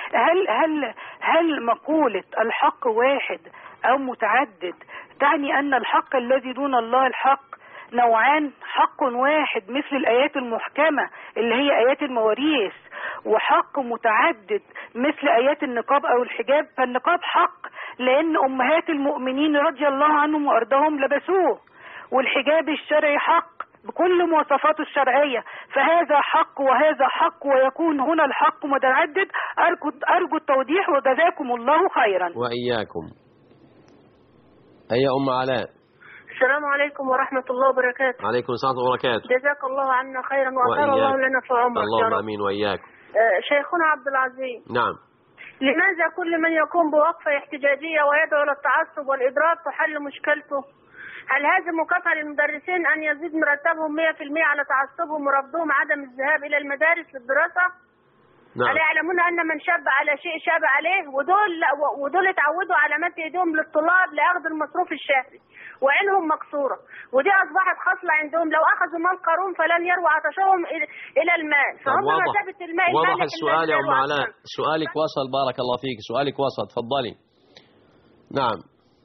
هل مقولة الحق واحد أو متعدد تعني أن الحق الذي دون الله الحق نوعان، حق واحد مثل الآيات المحكمة اللي هي آيات المواريث، وحق متعدد مثل آيات النقاب أو الحجاب؟ فالنقاب حق لأن أمهات المؤمنين رضي الله عنهم وأرضاهم لبسوه، والحجاب الشرعي حق بكل مواصفاته الشرعية، فهذا حق وهذا حق، ويكون هنا الحق متعدد. أرجو التوضيح وجزاكم الله خيرا. وإياكم. أي أم علاء. السلام عليكم ورحمة الله وبركاته. عليكم السلام وبركاته. جزاك الله عنا خيرا وأطال الله لنا في عمرك. اللهم آمين وإياكم. شيخنا عبد العزيز. نعم. لماذا كل من يقوم بوقفة احتجاجية ويدعو للتعصب والإضراب تحل مشكلته؟ هل هذه مكافأة للمدرسين أن يزيد مرتبهم 100% على تعصبهم ورفضهم عدم الذهاب إلى المدارس للدراسة؟ نعم. ألا يعلمون أن من شاب على شيء شاب عليه؟ ودول اتعودوا على مد ايديهم للطلاب لأخذ المصروف الشهري وعينهم مكسورة، ودي أصبحت خصلة عندهم، لو أخذوا مال قارون فلن يروى عطشهم إلى المال، فهم مثابة الماء. واضح السؤال يا أم علاء، سؤالك وصل، بارك الله فيك، سؤالك وصل، تفضلي. نعم.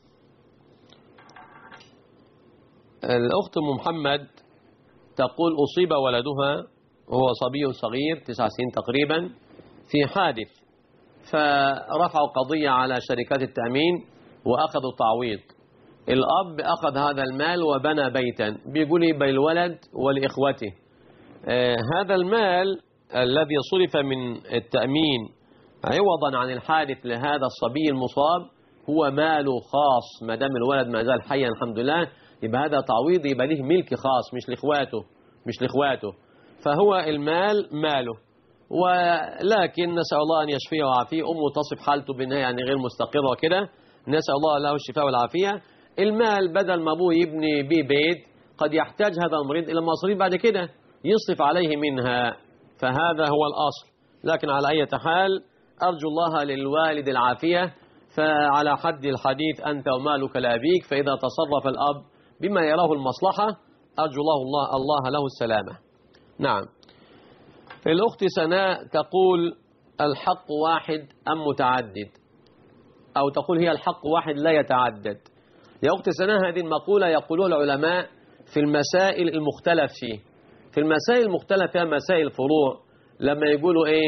الأخت أم محمد تقول أصيب ولدها وهو صبي صغير 9 سنين تقريبا في حادث، فرفعوا قضية على شركات التأمين وأخذوا تعويض. الأب أخذ هذا المال وبنى بيتا، بيقول بالولد ولإخوته. هذا المال الذي صرف من التأمين عوضا عن الحادث لهذا الصبي المصاب هو ماله خاص، ما دام الولد ما زال حيا الحمد لله، يبقى هذا تعويض، يبقى له ملك خاص مش لإخواته، فهو المال ماله. ولكن نسأل الله أن يشفيه ويعافيه. أمه تصف حالته بأنها يعني غير مستقرة وكده، نسأل الله له الشفاء والعافية. المال بدل ما أبوه يبني بيه بيت قد يحتاج هذا المريض إلى مصاريف بعد كده يصرف عليه منها، فهذا هو الأصل. لكن على أي حال أرجو الله للوالد العافية، فعلى حد الحديث أنت ومالك لأبيك، فإذا تصرف الأب بما يراه المصلحة أرجو الله له السلامة. نعم. الأخت سناء تقول الحق واحد أم متعدد، أو تقول هي الحق واحد لا يتعدد. يا أخت سناء، هذه المقولة يقولون العلماء في المسائل المختلف فيه، في المسائل المختلف فيها مسائل الفروع، لما يقولوا إيه،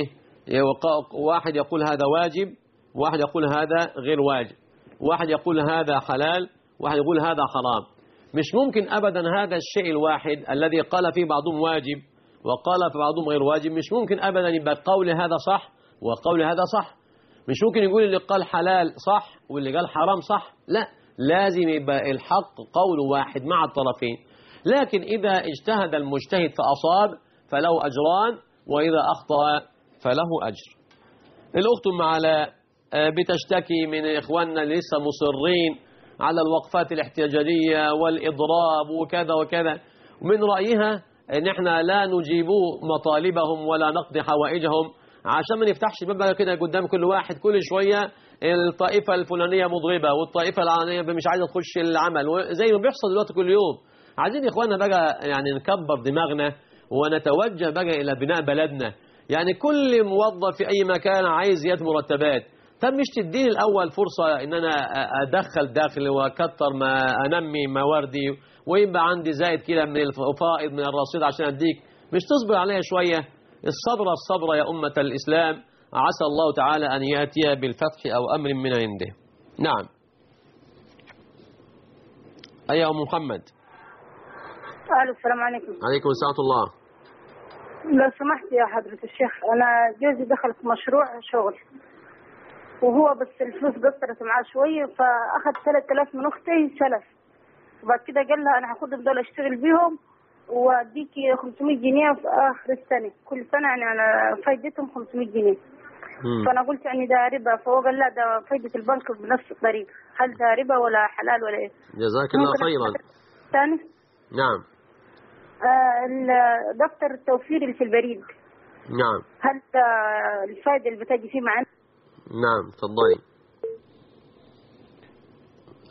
واحد يقول هذا واجب، واحد يقول هذا غير واجب، واحد يقول هذا حلال، واحد يقول هذا حرام. مش ممكن أبدا هذا الشيء الواحد الذي قال فيه بعضهم واجب وقال في بعضهم غير واجب، مش ممكن أبدا يبقى قول هذا صح وقول هذا صح. مش ممكن يقول اللي قال حلال صح واللي قال حرام صح، لا، لازم يبقى الحق قول واحد مع الطرفين. لكن إذا اجتهد المجتهد فأصاب فله أجران، وإذا أخطأ فله أجر. الأخت معلا بتشتكي من إخواننا اللي لسه مصرين على الوقفات الاحتجاجية والإضراب وكذا وكذا، ومن رأيها ان احنا لا نجيب مطالبهم ولا نقضي حوائجهم عشان ما نفتحش باب كده قدام كل واحد كل شوية الطائفة الفلانية مضربة والطائفة العلانية مش عايزة تخش العمل، زي ما بيحصل دلوقتي كل يوم. عايزين يا اخوانا بقى يعني نكبر دماغنا ونتوجه بقى الى بناء بلدنا. يعني كل موظف في اي مكان عايز زيادة مرتبات، طب مش تديني الاول فرصة ان انا ادخل داخل واكتر ما انمي مواردي ويبقى عندي زائد كده من الفائض من الرصيد عشان اديك؟ مش تصبر عليها شوية؟ الصبر يا أمة الإسلام، عسى الله تعالى أن يأتي بالفتح أو أمر من عنده. نعم. أيها أم محمد. السلام عليكم. عليكم السلام الله. لو سمحت يا حضرة الشيخ، أنا جوزي دخل في مشروع شغل وهو بس الفلوس قصرت معاه شوية، فأخذ 3000 من أختي سلف، وبعد كده قال لها أنا هاخدهم دول أشتغل بيهم وأديكي 500 جنيه في آخر السنة، كل سنة يعني على فايدتهم 500 جنيه. فأنا قلت يعني ده ربا، فهو قال لا ده فايدة البنك بنفس الطريقة، هل ده ربا ولا حلال ولا إيه؟ جزاك الله خيرا. ثاني؟ نعم. دفتر التوفير اللي في البريد. نعم. هل الفائدة اللي بتجي فيه معنا؟ نعم تفضلي.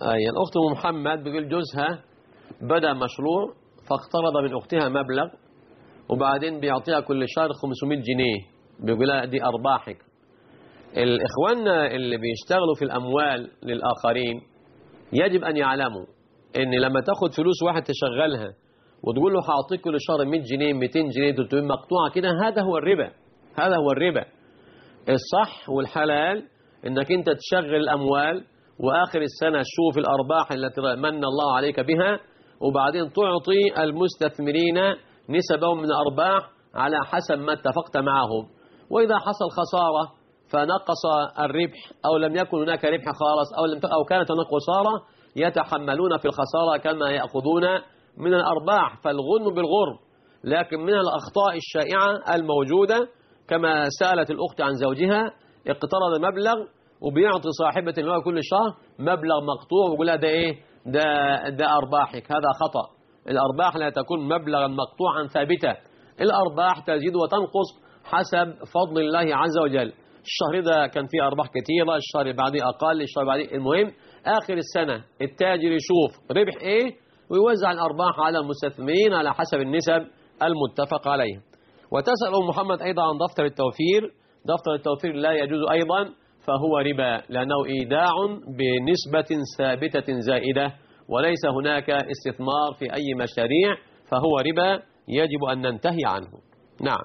أي الأخت محمد بيقول جوزها بدأ مشروع فاقترض من أختها مبلغ وبعدين بيعطيها كل شهر 500 جنيه، بيقول لها دي أرباحك. الإخواننا اللي بيشتغلوا في الأموال للآخرين يجب أن يعلموا إن لما تاخد فلوس واحد تشغلها وتقول له هعطيك كل شهر 100 جنيه 200 جنيه 300 مقطوعة كده، هذا هو الربا. هذا هو الربا. الصح والحلال إنك أنت تشغل الأموال وآخر السنة تشوف الأرباح التي من الله عليك بها، وبعدين تعطي المستثمرين نسبهم من الأرباح على حسب ما اتفقت معهم. وإذا حصل خسارة فنقص الربح أو لم يكن هناك ربح خالص أو كانت هناك خسارة، يتحملون في الخسارة كما يأخذون من الأرباح، فالغنم بالغرم. لكن من الأخطاء الشائعة الموجودة كما سألت الأخت عن زوجها، اقترض مبلغ وبيعطي صاحبة المال كل شهر مبلغ مقطوع ويقول لها ده إيه؟ ده أرباحك. هذا خطأ. الأرباح لا تكون مبلغا مقطوعا ثابتة. الأرباح تزيد وتنقص حسب فضل الله عز وجل. الشهر ده كان فيه أرباح كثيرة، الشهر اللي بعديه أقل، الشهر اللي بعديه. المهم آخر السنة التاجر يشوف ربح إيه ويوزع الأرباح على المستثمرين على حسب النسب المتفق عليها. وتسأل أم محمد أيضا عن دفتر التوفير. دفتر التوفير لا يجوز أيضا، فهو ربا لأنه إيداع بنسبة ثابتة زائدة وليس هناك استثمار في أي مشاريع، فهو ربا يجب أن ننتهي عنه. نعم.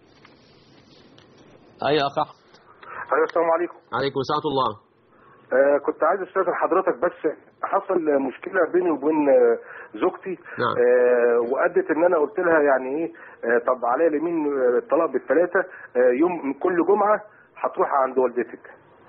أي أخ أحمد. أيوة السلام عليكم. عليكم ورحمة الله. كنت عايز استاذن حضرتك، بس حصل مشكله بيني وبين زوجتي. نعم. وادت ان انا قلت لها يعني ايه، طب عليا اليمين الطلاق بالثلاثه، يوم كل جمعه هتروح عند والدتك.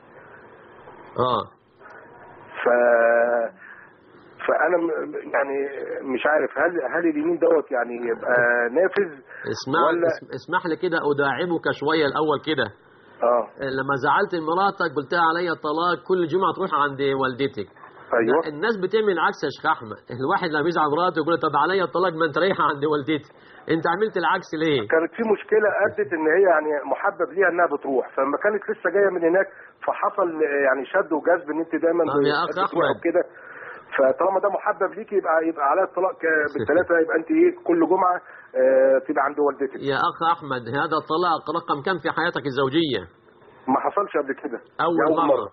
فانا يعني مش عارف هل اليمين دوت يعني يبقى نافذ ولا. اسمح لي كده اداعبك شويه الاول كده. لما زعلت مراتك قلت لها عليا الطلاق كل جمعه تروح عند والدتك. ايوه. الناس بتعمل عكس يا شيخ احمد. الواحد لما بيزعل مراته يقول طب عليا الطلاق ما انت رايحه عند والدتي. انت عملت العكس ليه؟ كانت في مشكله ادت ان هي يعني محبب ليها انها بتروح، فلما كانت لسه جايه من هناك فحصل يعني شد وجذب ان انت دايما يا اخ احمد كده. فطالما ده محبب ليك يبقى عليها الطلاق بالثلاثه، يبقى انت ايه كل جمعه تبقى عند والدتك. يا اخ احمد هذا الطلاق رقم كم في حياتك الزوجيه؟ ما حصلش قبل كده. اول مره.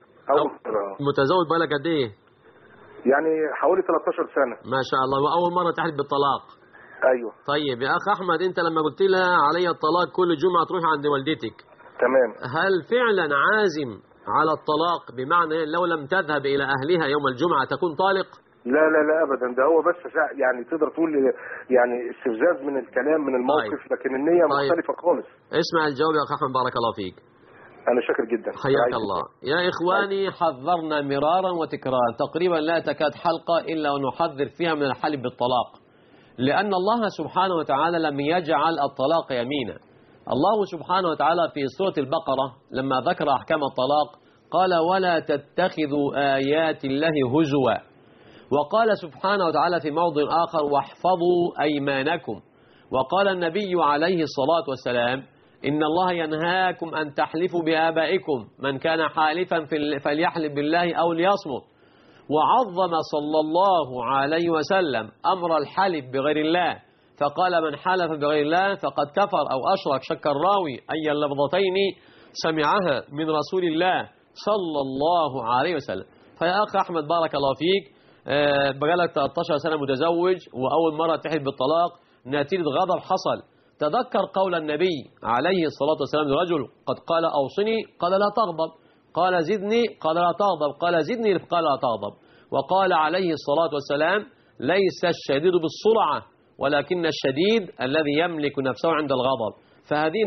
متزوج بالك قد ايه؟ يعني حوالي 13 سنه. ما شاء الله. واول مره تحلف بالطلاق؟ ايوه. طيب يا اخ احمد، انت لما قلت لها علي الطلاق كل جمعه تروح عند والدتك، تمام، هل فعلا عازم على الطلاق؟ بمعنى لو لم تذهب الى اهلها يوم الجمعه تكون طالق؟ لا لا لا ابدا، ده هو بس يعني تقدر تقول يعني استفزاز من الكلام من الموقف. طيب. لكن النيه مختلفه خالص. اسمع الجواب يا اخ احمد بارك الله فيك. أنا شاكر جدا. حياك الله. يا إخواني حذرنا مرارا وتكرارا، تقريبا لا تكاد حلقة إلا ونحذر فيها من الحلف بالطلاق، لأن الله سبحانه وتعالى لم يجعل الطلاق يمينا. الله سبحانه وتعالى في سورة البقرة لما ذكر أحكام الطلاق قال ولا تتخذوا آيات الله هزوا، وقال سبحانه وتعالى في موضع آخر واحفظوا أيمانكم، وقال النبي عليه الصلاة والسلام إن الله ينهاكم أن تحلفوا بآبائكم، من كان حالفا فليحلف بالله أو ليصمت. وعظم صلى الله عليه وسلم أمر الحلف بغير الله، فقال من حلف بغير الله فقد كفر أو أشرك. شك الراوي أي اللفظتين سمعها من رسول الله صلى الله عليه وسلم. فيا أخ أحمد بارك الله فيك، بقالك 13 سنة متزوج وأول مرة تحلف بالطلاق نتيجة غضب حصل. تذكر قول النبي عليه الصلاة والسلام لرجل قد قال أوصني قال لا تغضب، قال زدني قال لا تغضب، قال زدني قال لا تغضب. وقال عليه الصلاة والسلام ليس الشديد بالسرعة ولكن الشديد الذي يملك نفسه عند الغضب. فهذه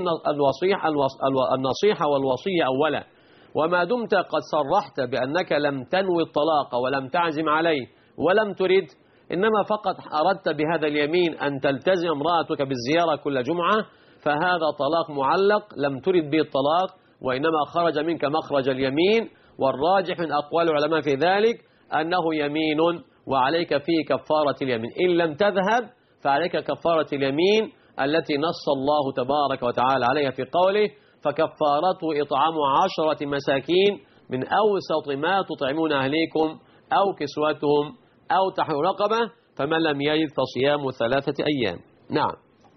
النصيحة والوصية أولا. وما دمت قد صرحت بأنك لم تنوي الطلاق ولم تعزم عليه ولم ترد، إنما فقط أردت بهذا اليمين أن تلتزم امرأتك بالزيارة كل جمعة، فهذا طلاق معلق لم ترد به الطلاق، وإنما خرج منك مخرج اليمين. والراجح من أقوال العلماء في ذلك أنه يمين وعليك فيه كفارة اليمين. إن لم تذهب فعليك كفارة اليمين التي نص الله تبارك وتعالى عليها في قوله فكفارته إطعام 10 مساكين من أوسط ما تطعمون أهليكم أو كسوتهم أو تحرير رقبة، فمن لم يجد فصيام 3 أيام. نعم.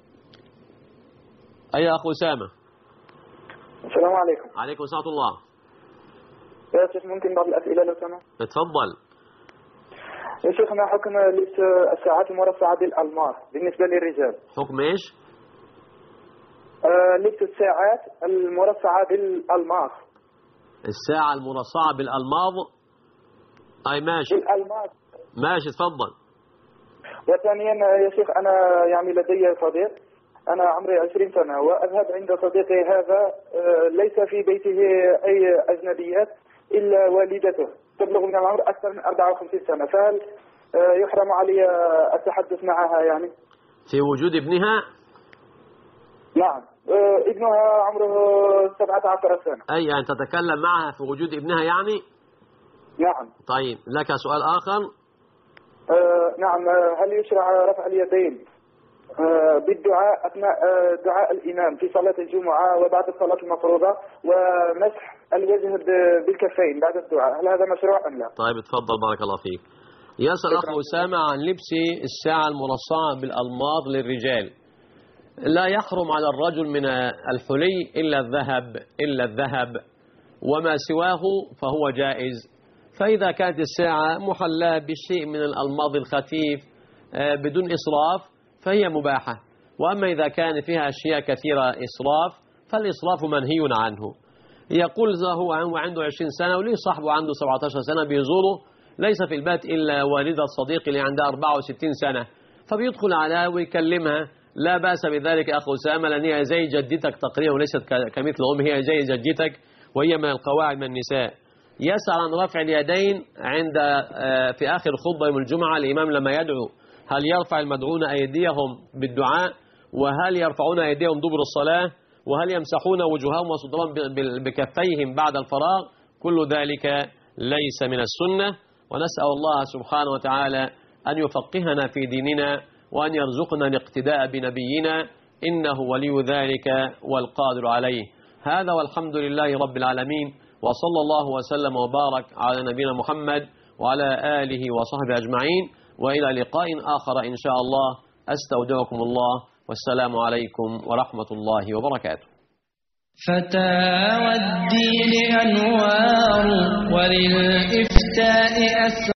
أي أخ أسامة. السلام عليكم. عليكم ورحمة الله. يا شيخ ممكن بعض الأسئلة لو سمحت؟ اتفضل. يا شيخ ما حكم لبس الساعات المرصعة بالألماس بالنسبة للرجال؟ حكم إيش؟ لبس الساعات المرصعة بالألماس. الساعة المرصعة بالألماظ. أي ماشي. بالألماس. ماشي اتفضل. وثانيا يا شيخ أنا يعني لدي صديق، أنا عمري 20 سنة وأذهب عند صديقي هذا ليس في بيته أي أجنبيات إلا والدته تبلغ من العمر أكثر من 54 سنة، فهل يحرم علي التحدث معها يعني؟ في وجود ابنها؟ نعم ابنها عمره 17 سنة. أي أن تتكلم معها في وجود ابنها يعني؟ نعم. طيب لك سؤال آخر؟ نعم هل يشرع رفع اليدين بالدعاء أثناء دعاء الإمام في صلاة الجمعة وبعد الصلاة المفروضة، ومسح الوجه بالكفين بعد الدعاء، هل هذا مشروع أم لا؟ طيب اتفضل بارك الله فيك. يسأل أخ أسامة عن لبس الساعة المرصعة بالألماظ للرجال. لا يحرم على الرجل من الحلي إلا الذهب وما سواه فهو جائز. فإذا كانت الساعة محلاة بشيء من الألماظ الخفيف بدون إسراف فهي مباحة. وأما إذا كان فيها أشياء كثيرة إسراف فالإسراف منهي عنه. يقول هو عنده 20 سنة وليه صاحبه عنده 17 سنة بيزوره، ليس في البيت إلا والدة صديقي اللي عندها 64 سنة، فبيدخل عليها ويكلمها، لا بأس بذلك أخو أسامة، لأن هي زي جدتك تقريبا وليست كمثل أم، هي زي جدتك وهي من القواعد من النساء. يسأل عن رفع اليدين عند في آخر خطبة يوم الجمعة الإمام لما يدعو، هل يرفع المدعون أيديهم بالدعاء؟ وهل يرفعون أيديهم دبر الصلاة؟ وهل يمسحون وجوههم وصدرهم بكفيهم بعد الفراغ؟ كل ذلك ليس من السنة. ونسأل الله سبحانه وتعالى أن يفقهنا في ديننا وأن يرزقنا الاقتداء بنبينا، إنه ولي ذلك والقادر عليه. هذا والحمد لله رب العالمين، وصلى الله وسلم وبارك على نبينا محمد وعلى آله وصحبه أجمعين، وإلى لقاء آخر إن شاء الله. أستودعكم الله والسلام عليكم ورحمة الله وبركاته. فتاوى الدين أنوار وللإفتاء أسرار.